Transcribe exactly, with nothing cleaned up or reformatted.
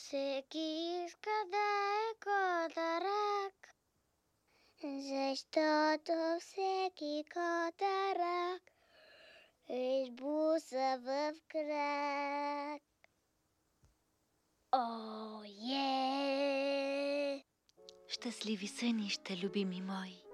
Всеки иска да е котарак, защото всеки котарак избуса в крак. О, е! Щастливи сънища, любими мои!